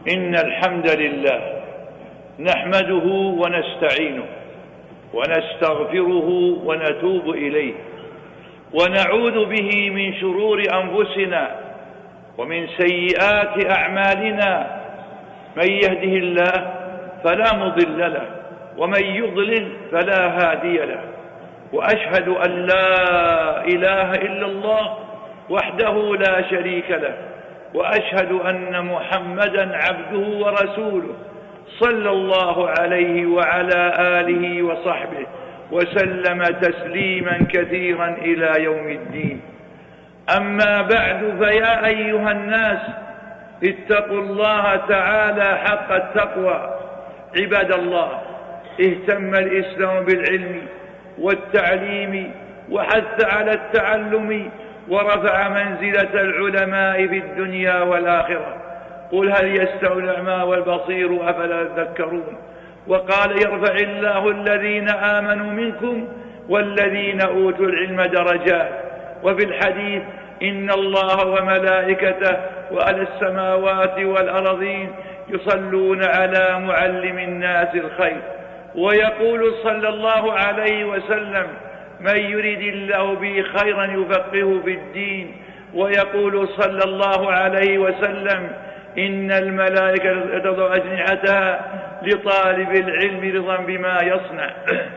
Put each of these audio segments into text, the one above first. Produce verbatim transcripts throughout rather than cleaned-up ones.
إن الحمد لله نحمده ونستعينه ونستغفره ونتوب إليه ونعوذ به من شرور أنفسنا ومن سيئات أعمالنا. من يهده الله فلا مضل له ومن يضلل فلا هادي له، وأشهد أن لا إله إلا الله وحده لا شريك له، وأشهد أن محمدا عبده ورسوله صلى الله عليه وعلى آله وصحبه وسلم تسليما كثيرا إلى يوم الدين. أما بعد، فيا أيها الناس اتقوا الله تعالى حق التقوى. عباد الله، اهتم الإسلام بالعلم والتعليم وحث على التعلم ورفع منزلة العلماء في الدنيا والآخرة. قل هل يستوي الأعمى والبصير أفلا تذكرون؟ وقال يرفع الله الذين آمنوا منكم والذين أوتوا العلم درجات. وفي الحديث إن الله وملائكته وأهل السماوات والأرضين يصلون على معلم الناس الخير. ويقول صلى الله عليه وسلم من يريد الله به خيرا يفقهه في الدين. ويقول صلى الله عليه وسلم إن الملائكة تضع أجنحتها لطالب العلم رضا بما يصنع.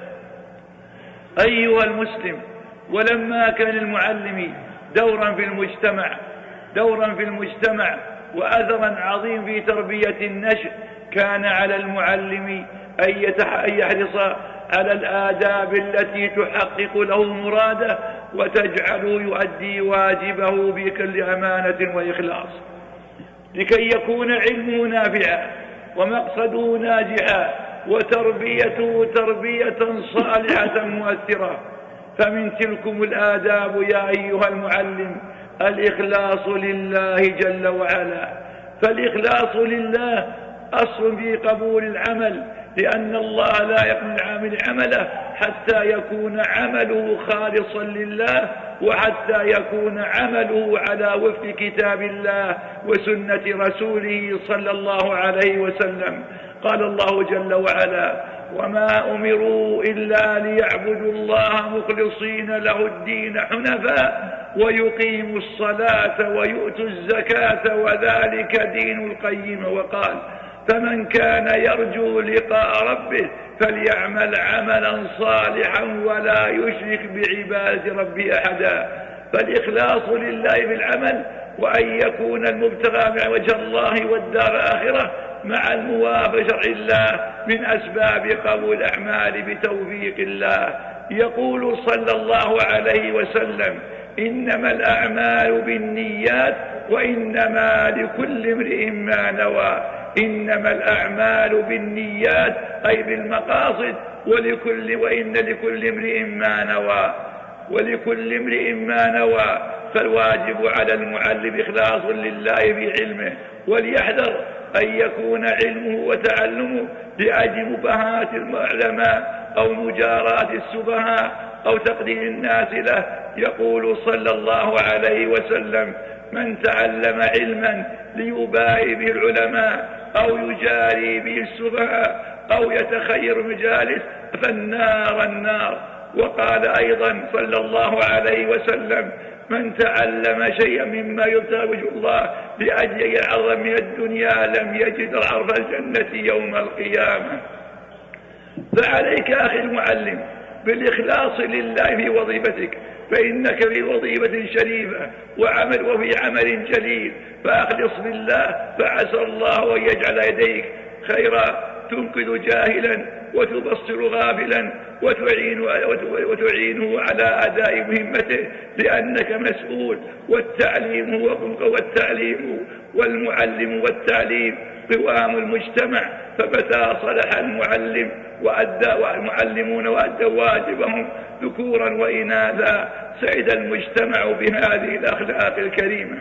أيها المسلم، ولما كان المعلم دورا في المجتمع دورا في المجتمع وأثرا عظيم في تربية النشء، كان على المعلم أن يحرص على الآداب التي تحقق له مراده وتجعله يؤدي واجبه بكل أمانة وإخلاص، لكي يكون علمه نافعا ومقصده ناجحا وتربيته تربية صالحة مؤثرة. فمن تلكم الآداب يا أيها المعلم الإخلاص لله جل وعلا. فالإخلاص لله أصل في قبول العمل، لأن الله لا يقبل العامل عمله حتى يكون عمله خالصا لله، وحتى يكون عمله على وفق كتاب الله وسنة رسوله صلى الله عليه وسلم. قال الله جل وعلا وما أمروا إلا ليعبدوا الله مخلصين له الدين حنفاء ويقيموا الصلاة ويؤتوا الزكاة وذلك دين القيم. وقال فمن كان يرجو لقاء ربه فليعمل عملا صالحا ولا يشرك بعبادة ربه أحدا. فالإخلاص لله بالعمل وأن يكون المبتغى من وجه الله والدار الآخرة مع الموافقة شرع الله من أسباب قبول الأعمال بتوفيق الله. يقول صلى الله عليه وسلم إنما الأعمال بالنيات وإنما لكل امرئ ما نوى. إنما الأعمال بالنيات أي بالمقاصد، ولكل وإن لكل امرئ ما نوى ولكل امرئ ما نوى. فالواجب على المعلم إخلاص لله في علمه، وليحذر أن يكون علمه وتعلمه لأجل مباهاة العلماء أو مجاراة السفهاء أو تقدير الناس له. يقول صلى الله عليه وسلم من تعلم علما ليباهي به العلماء أو يجاري به السفهاء أو يتخير مجالس فالنار النار. وقال أيضا صلى الله عليه وسلم من تعلم شيئا مما يبتغى وجه الله لأجل يعظم من الدنيا لم يجد عرف الجنة يوم القيامة. فعليك أخي المعلم بالإخلاص لله في وظيفتك، فإنك في وظيفة شريفة وعمل وفي عمل جليل، فأخلص بالله فعسى الله أن يجعل يديك خيرا تنقذ جاهلا وتبصر غافلا وتعين وتعينه على أداء مهمته، لأنك مسؤول. والتعليم هو والتعليم والمعلم والتعليم قوام المجتمع، فمتى صلح المعلم وأدى والمعلمون وأدوا واجبهم ذكورا وإناثا سعد المجتمع بهذه الأخلاق الكريمة.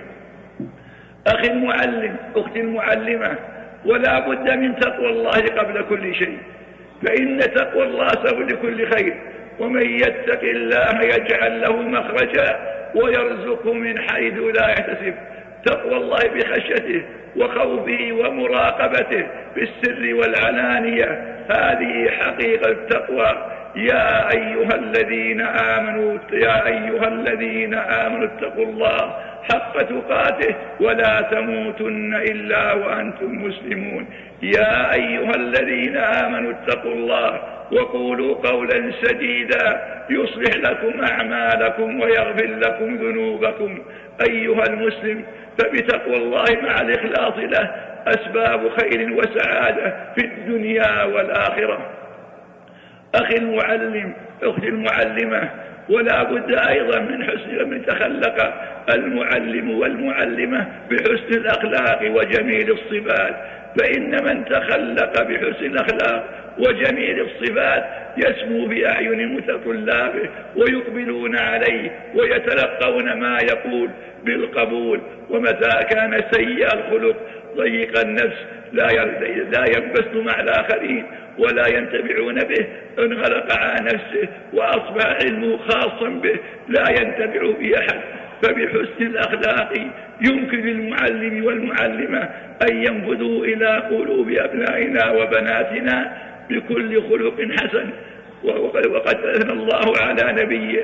أخي المعلم، أختي المعلمة، ولا بد من تقوى الله قبل كل شيء، فإن تقوى الله سبب لكل خير. ومن يتق الله يجعل له مخرجا ويرزقه من حيث لا يحتسب. تقوى الله بخشيته وخوفه ومراقبته في السر والعلانية، هذه حقيقة التقوى. يا أيها الذين آمنوا يا أيها الذين آمنوا اتقوا الله حق تقاته ولا تموتن إلا وأنتم مسلمون. يا أيها الذين آمنوا اتقوا الله وقولوا قولا سديدا يصلح لكم أعمالكم ويغفر لكم ذنوبكم. أيها المسلم، فبتقوى الله مع الإخلاص له أسباب خير وسعادة في الدنيا والآخرة. أخي المعلم، أختي المعلمة، ولا بد أيضا من حسن من تخلق المعلم والمعلمة بحسن الأخلاق وجميل الصفات، فإن من تخلق بحسن الأخلاق وجميل الصفات يسمو بأعين طلابه ويقبلون عليه ويتلقون ما يقول بالقبول. ومتى كان سيء الخلق ضيق النفس لا ينبسط مع الآخرين ولا ينتبعون به، انغلق على نفسه وأصبح علمه خاصا به لا ينتبع به أحد. فبحسن الأخلاق يمكن للمعلم والمعلمة أن ينفذوا إلى قلوب أبنائنا وبناتنا بكل خلق حسن. وقد أثنى الله على نبيه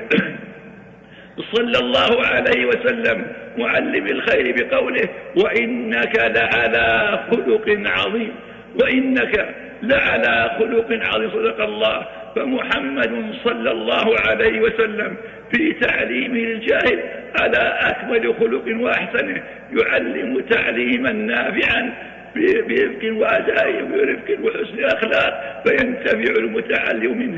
صلى الله عليه وسلم معلم الخير بقوله: وإنك لعلى خلق عظيم. وإنك لعلى خلق عظيم، صدق الله. فمحمد صلى الله عليه وسلم في تعليمه الجاهل على أكمل خلق وأحسنه، يعلم تعليما نافعا برفق وأداء برفق وحسن أخلاق فينتفع المتعلم منه.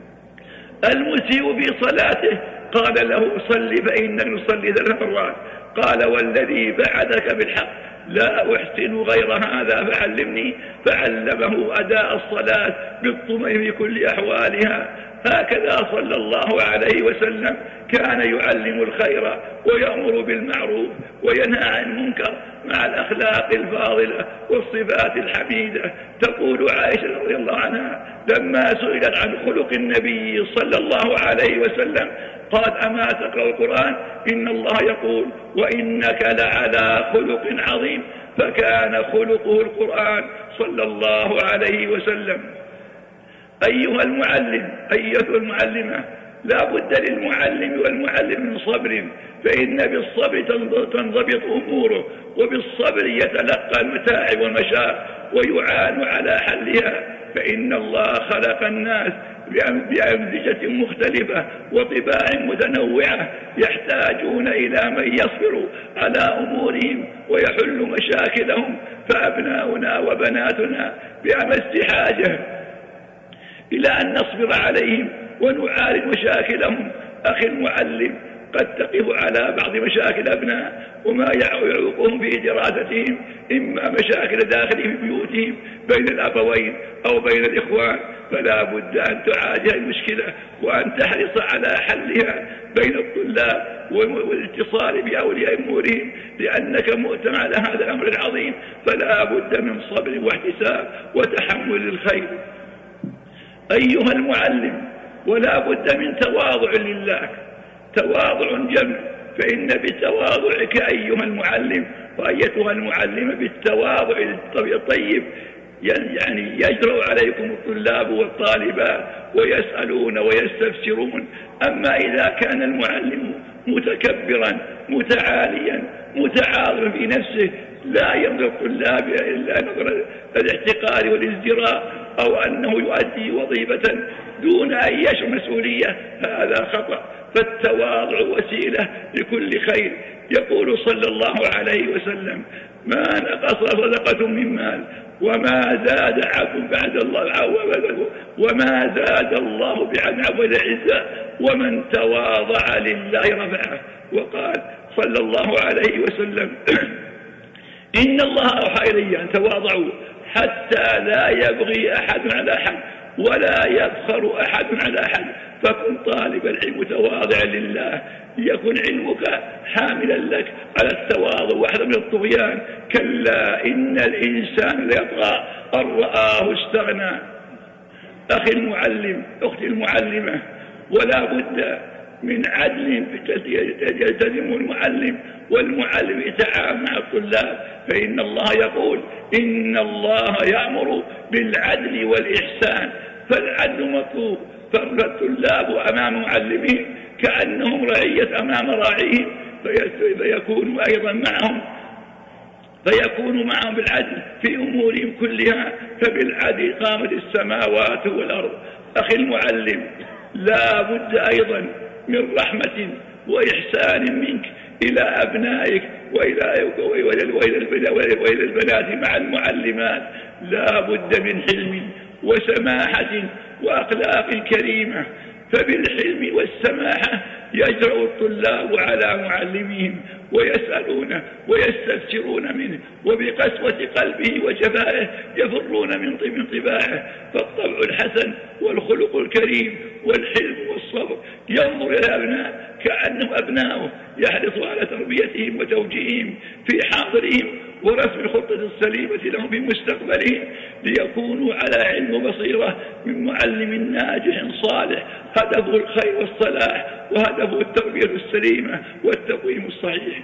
المسيء في صلاته قال له: صل فإنك نصلي ثلاث مرات. قال: والذي بعثك بالحق لا أحسن غير هذا فعلمني. فعلمه أداء الصلاة بالطمأنينة في كل أحوالها. هكذا صلى الله عليه وسلم كان يعلم الخير ويأمر بالمعروف وينهى عن المنكر مع الأخلاق الفاضلة والصفات الحميدة. تقول عائشة رضي الله عنها لما سئلت عن خلق النبي صلى الله عليه وسلم قالت: أما تقرأ القرآن؟ إن الله يقول: وإنك لعلى خلق عظيم. فكان خلقه القرآن صلى الله عليه وسلم. أيها المعلم، أيها المعلمة، لا بد للمعلم والمعلم من صبر، فإن بالصبر تنضبط أموره، وبالصبر يتلقى المتاعب والمشاق ويعان على حلها. فإن الله خلق الناس بأمزجة مختلفة وطباع متنوعة يحتاجون إلى من يصبر على أمورهم ويحل مشاكلهم. فأبناؤنا وبناتنا بأمس حاجة إلى أن نصبر عليهم ونعالج مشاكلهم. أخي المعلم، قد تقف على بعض مشاكل أبناء وما يعوقهم في دراستهم، إما مشاكل داخل في بيوتهم بين الأبوين أو بين الإخوان، فلا بد أن تعالج المشكلة وأن تحرص على حلها بين الطلاب والاتصال بأولياء أمورهم، لأنك مؤتمن على هذا الأمر العظيم. فلا بد من صبر واحتساب وتحمل الخير. أيها المعلم، ولا بد من تواضع لله، تواضع جمع. فإن بتواضعك أيها المعلم وأيتها المعلمة بالتواضع الطيب يعني يجرؤ عليكم الطلاب والطالبات ويسألون ويستفسرون. أما إذا كان المعلم متكبرا متعاليا متعاظما في نفسه لا ينظر الطلاب إلا نظر الاحتقار والازدراء أو أنه يؤدي وظيفة دون أن يشعر مسؤولية، هذا خطأ. فالتواضع وسيلة لكل خير. يقول صلى الله عليه وسلم: ما نقص صدقة من مال وما زاد عفو بعد الله عفو وما زاد الله بعد عفو العزة ومن تواضع لله رفعه. وقال صلى الله عليه وسلم: إن الله أوحى إلي أن تواضعوا حتى لا يبغي أحد على أحد ولا يفخر أحد على أحد. فكن طالب العلم متواضعا لله ليكن علمك حاملا لك على التواضع واحذر من الطغيان. كلا إن الإنسان ليطغى أن رآه استغنى. أخي المعلم، أختي المعلمة، ولا بد من عدل يلتزم المعلم والمعلم يتعاون مع الطلاب، فإن الله يقول إن الله يأمر بالعدل والإحسان، فالعدل مطلوب. فالطلاب أمام معلمين كأنهم رعية أمام راعيهم، فيكونوا أيضا معهم فيكونوا معهم بالعدل في أمورهم كلها، فبالعدل قامت السماوات والأرض. أخي المعلم، لا بد أيضا من رحمة وإحسان منك إلى أبنائك وإلى, وإلى, وإلى, وإلى البنات مع المعلمات. لا بد من حلم وسماحة وأخلاق كريمة، فبالحلم والسماحة يجرؤ الطلاب على معلمهم ويسألونه ويستفسرون منه، وبقسوة قلبه وجفائه يفرون من طباعه. فالطبع الحسن والخلق الكريم والحلم والصبر ينظر إلى الأبناء كأنهم أبناؤه، يحرص على تربيتهم وتوجيههم في حاضرهم ورسم الخطة السليمة لهم في مستقبلهم، ليكونوا على علم وبصيرة من معلم ناجح صالح هدفه الخير والصلاح، وهدفه التربية السليمة والتقويم الصحيح.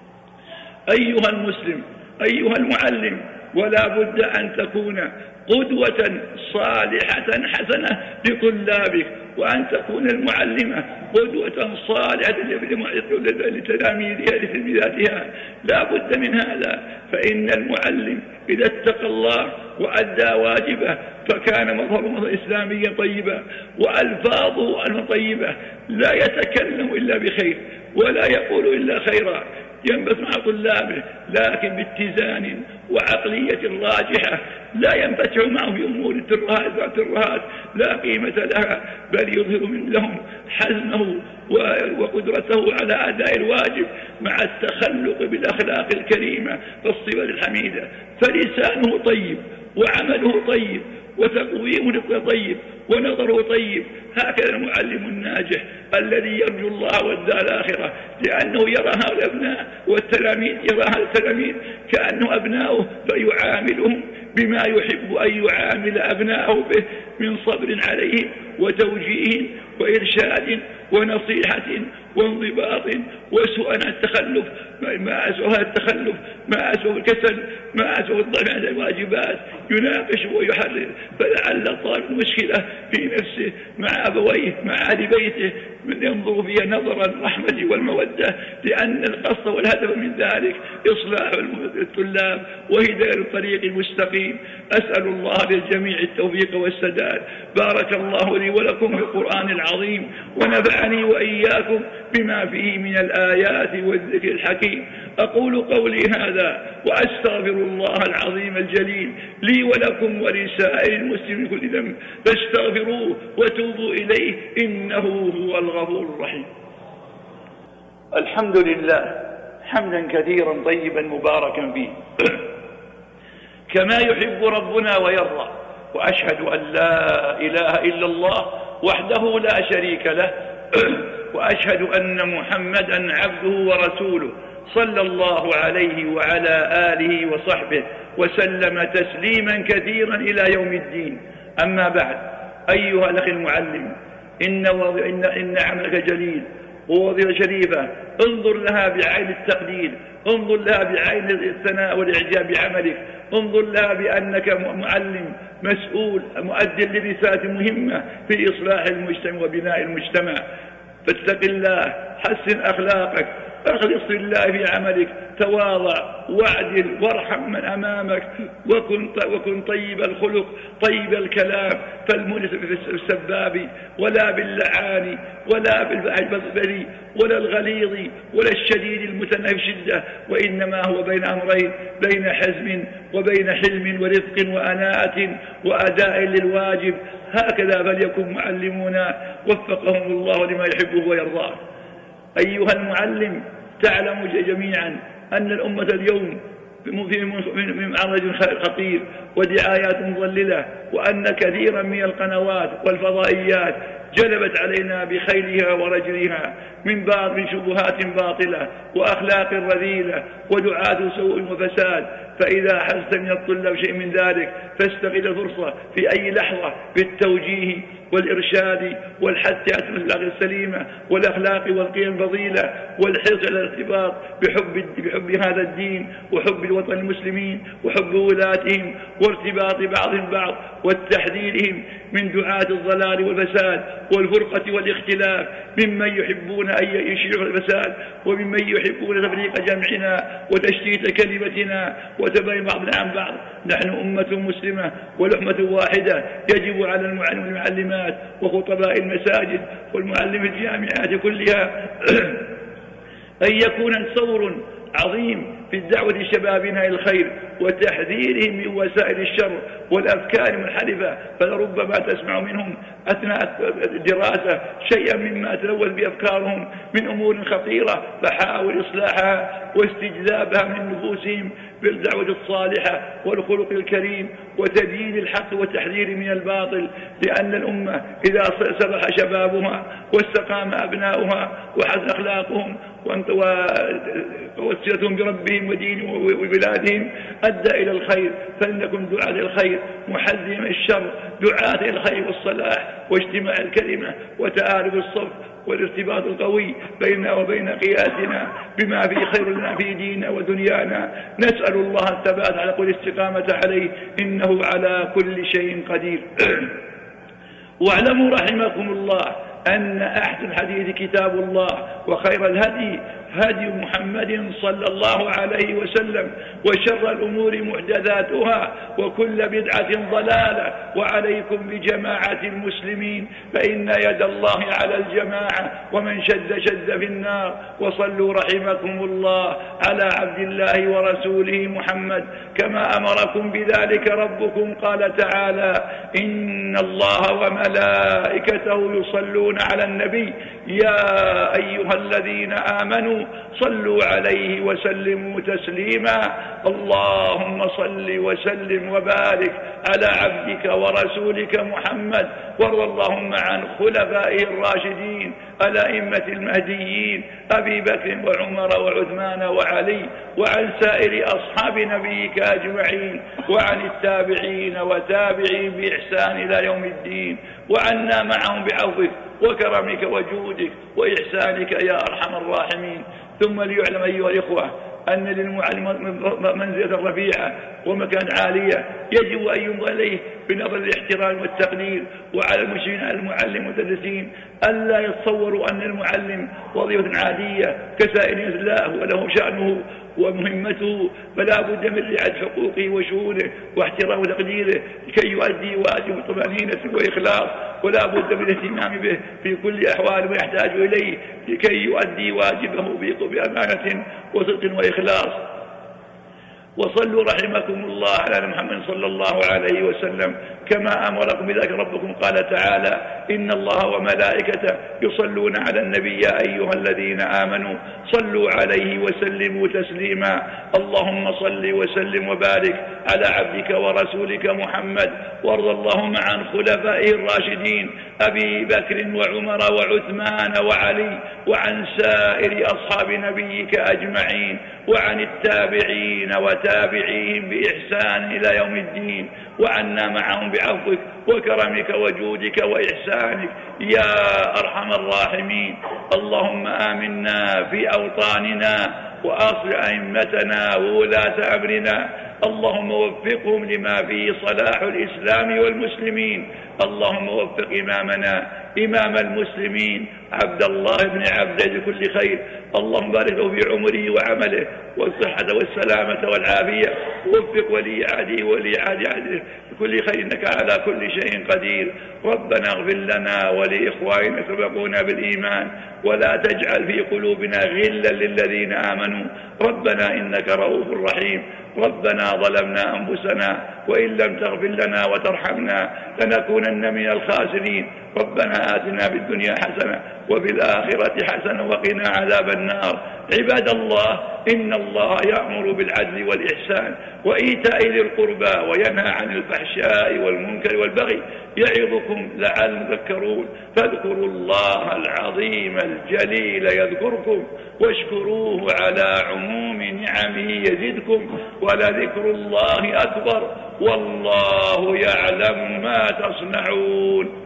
أيها المسلم، أيها المعلم، ولا بد أن تكون قدوة صالحة حسنة لطلابك، وأن تكون المعلمة قدوة صالحة لتلاميذها لتلميذاتها. لا بد من هذا، فإن المعلم إذا اتقى الله وأدى واجبه فكان مظهره إسلاميا طيبا، وألفاظه طيبة، لا يتكلم إلا بخير ولا يقول إلا خيرا، ينبت مع طلابه لكن باتزان وعقلية راجحة، لا ينفتح معهم في أمور الترهات لا قيمة لها، بل يظهر من لهم حزمه وقدرته على أداء الواجب مع التخلق بالأخلاق الكريمة والصفات الحميدة. فلسانه طيب وعمله طيب وتقويمه طيب ونظره طيب. هكذا المعلم الناجح الذي يرجو الله والدار الآخرة، لأنه يرى هؤلاء الأبناء والتلاميذ يرى هؤلاء التلاميذ كأنه أبناؤه، فيعاملهم بما يحب أن يعامل أبناءه به من صبر عليهم وتوجيه وإرشاد ونصيحة وانضباط وسوء التخلف ما أسوأ التخلف ما أسوأ الكسل ما أسوأ الضعف عن الواجبات، يناقش ويحرر. فلعل الطالب المشكلة في نفسه مع أبويه مع أهل بيته من ينظر فيها نظر الرحمة والمودة، لأن القصد والهدف من ذلك إصلاح الطلاب وهداية الطريق المستقيم. أسأل الله للجميع التوفيق والسداد. بارك الله لي ولكم في القرآن العظيم، ونفعني وإياكم بما فيه من الآيات والذكر الحكيم. أقول قولي هذا وأستغفر الله العظيم الجليل لي ولكم ولسائر المسلمين كل ذنب، فاستغفروه وتوبوا إليه إنه هو الغفور الرحيم. الحمد لله حمدا كثيرا طيبا مباركا فيه كما يحب ربنا ويرضى، وأشهد أن لا إله إلا الله وحده لا شريك له وأشهد أن محمدا عبده ورسوله صلى الله عليه وعلى آله وصحبه وسلم تسليما كثيرا إلى يوم الدين. أما بعد، أيها الأخ المعلم، إن, إن, إن عملك جليل ووظيفة شريفة، انظر لها بعين التقدير، انظر لها بعين الثناء والإعجاب بعملك، انظر لها بأنك معلم مسؤول مؤدي لرسالة مهمة في إصلاح المجتمع وبناء المجتمع. فاتق الله، حسن أخلاقك، اخلص لله في عملك، تواضع واعدل وارحم من أمامك، وكن, وكن طيب الخلق طيب الكلام، فالمونس بالسباب ولا باللعان ولا بالبذل ولا الغليظ ولا الشديد المتناهي بشدة، وإنما هو بين أمرين، بين حزم وبين حلم ورفق وأناءة وأداء للواجب. هكذا فليكن معلمونا وفقهم الله لما يحبه ويرضاه. أيها المعلم، تعلم جميعا أن الأمة اليوم في معرض خطير ودعايات مضللة، وأن كثيرا من القنوات والفضائيات جلبت علينا بخيلها ورجلها من بعض من شبهات باطلة وأخلاق رذيلة ودعاة سوء وفساد. فإذا حست من الطلاب شيء من ذلك فاستغل الفرصة في أي لحظة بالتوجيه والإرشاد والحث على الأخلاق السليمة والأخلاق والقيم الفضيلة والحرص على الارتباط بحب, بحب هذا الدين وحب الوطن المسلمين وحب ولاتهم وارتباط بعضهم بعض والتحذيرهم من دعاة الضلال والفساد والفرقة والاختلاف ممن يحبون أن يشيعوا الفساد وممن يحبون تفريق جمعنا وتشتيت كلمتنا وتبين بعضنا عن بعض. نحن أمة مسلمة ولحمة واحدة، يجب على المعلم والمعلمات وخطباء المساجد والمعلم الجامعات كلها أن يكون ثور عظيم في الدعوة شبابنا إلى الخير وتحذيرهم من وسائل الشر والأفكار المنحرفة. فلربما تسمع منهم أثناء الدراسة شيئا مما تلوث بأفكارهم من أمور خطيرة، فحاول إصلاحها واستجذابها من نفوسهم بالدعوة الصالحة والخلق الكريم وتدين الحق والتحذير من الباطل. لأن الأمة إذا صلح شبابها واستقام أبناؤها وحسن أخلاقهم ووسلتهم بربهم ودينهم وبلادهم أدى إلى الخير. فلنكن دعاة الخير محذرين الشر، دعاة إلى الخير والصلاح واجتماع الكلمة وتآلف الصف والارتباط القوي بيننا وبين قيادنا بما فيه خير لنا في ديننا ودنيانا. نسأل الله الثبات على كل استقامة عليه، إنه على كل شيء قدير. واعلموا رحمكم الله أن أحسن الحديث كتاب الله وخير الهدي هدي محمد صلى الله عليه وسلم وشر الأمور محدثاتها وكل بدعة ضلالة. وعليكم بجماعة المسلمين فإن يد الله على الجماعة ومن شد شد في النار. وصلوا رحمكم الله على عبد الله ورسوله محمد كما أمركم بذلك ربكم. قال تعالى: إن الله وملائكته يصلون على النبي يا أيها الذين آمنوا صلوا عليه وسلموا تسليما. اللهم صل وسلم وبارك على عبدك ورسولك محمد، وارض اللهم عن خلفائه الراشدين الأئمة المهديين أبي بكر وعمر وعثمان وعلي، وعن سائر أصحاب نبيك أجمعين، وعن التابعين وتابعين بإحسان إلى يوم الدين، وعنا معهم بعفوك وكرمك وجودك وإحسانك يا أرحم الراحمين. ثم ليعلم أيها الإخوة أن للمعلم منزلة رفيعة ومكان عالية يجب أن ينظر إليه بنظر الاحترام والتقدير. وعلى المسلمين على المعلم والمدرسين ألا يتصوروا أن المعلم وظيفة عادية كسائر الناس، لا، هو له شأنه ومهمته، فلا بد من رعاية حقوقه وشؤونه واحترام وتقديره لكي يؤدي واجب بطمأنينة وإخلاص، ولا بد من الاهتمام به في كل أحوال ما يحتاج إليه لكي يؤدي واجبه بأمانة وصدق وإخلاص. وصلوا رحمكم الله على محمد صلى الله عليه وسلم كما أمركم بذلك ربكم. قال تعالى: إن الله وملائكته يصلون على النبي يا أيها الذين آمنوا صلوا عليه وسلموا تسليما. اللهم صل وسلم وبارك على عبدك ورسولك محمد، وارض اللهم عن خلفائه الراشدين أبي بكر وعمر وعثمان وعلي، وعن سائر أصحاب نبيك أجمعين، وعن التابعين وتابعيهم بإحسان إلى يوم الدين، وعنا معهم بعفوك وكرمك وجودك وإحسانك يا أرحم الراحمين. اللهم آمنا في أوطاننا وأصلح أئمتنا وولاة أمرنا، اللهم وفقهم لما فيه صلاح الإسلام والمسلمين. اللهم وفق إمامنا إمام المسلمين عبد الله بن عبد لكل خير، اللهم بارك له في عمره وعمله والصحة والسلامة والعافية. وفق ولي عهده ولي عهده بكل خير إنك على كل شيء قدير. ربنا اغفر لنا ولإخواننا سبقونا بالإيمان، ولا تجعل في قلوبنا غلا للذين آمنوا، ربنا إنك رؤوف رحيم. ربنا ظلمنا أنفسنا وإن لم تغفر لنا وترحمنا لنكونن من الخاسرين. ربنا آتنا في الدنيا حسنة وفي الآخرة حسنة وقنا عذاب النار. عباد الله، إن الله يأمر بالعدل والإحسان وإيتاء ذي القربى وينهى عن الفحشاء والمنكر والبغي يعظكم لعلكم تذكرون. فاذكروا الله العظيم الجليل يذكركم واشكروه على عموم نعمه يزدكم ولذكر الله أكبر والله يعلم ما تصنعون.